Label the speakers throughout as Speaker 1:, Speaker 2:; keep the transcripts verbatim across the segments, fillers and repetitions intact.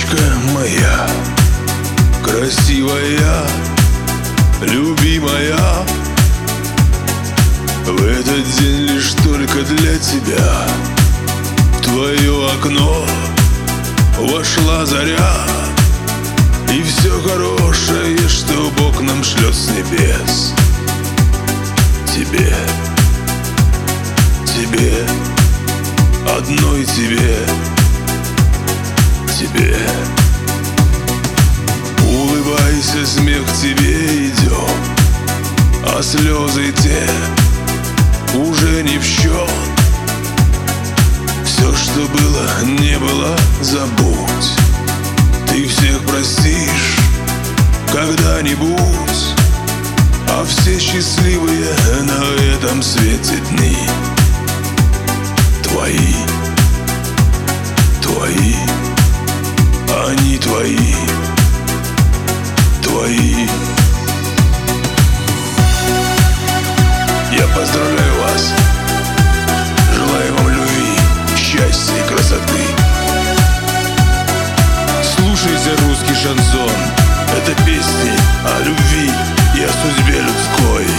Speaker 1: девочка моя, красивая, любимая. В этот день лишь только для тебя в твое окно вошла заря, и все хорошее, что Бог нам шлет с небес, тебе, тебе, одной тебе, тебе. Улыбайся, смех тебе идет, а слезы те уже не в счет. Все, что было, не было, забудь. Ты всех простишь когда-нибудь, а все счастливые на этом свете дни твои, твои, они твои, твои. Я поздравляю вас, желаю вам любви, счастья и красоты. Слушайте русский шансон, это песни о любви и о судьбе людской.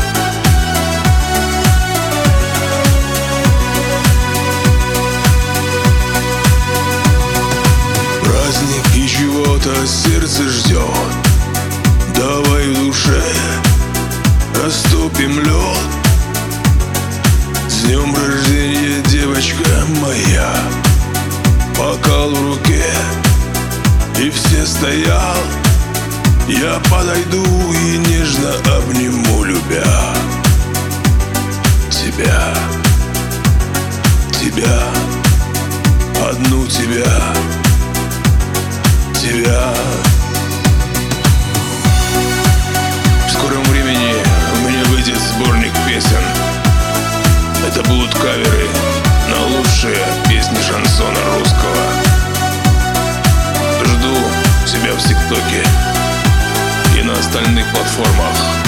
Speaker 1: Праздник и чего-то сердце ждет, давай в душе растопим лед. С днем рождения, девочка моя, бокал в руке, и все стоят. Я подойду и нежно обниму, любя тебя, тебя, одну тебя, тебя. В скором времени у меня выйдет сборник песен. Это будут каверы на лучшие песни шансона русского. Жду тебя в ТикТоке и на остальных платформах.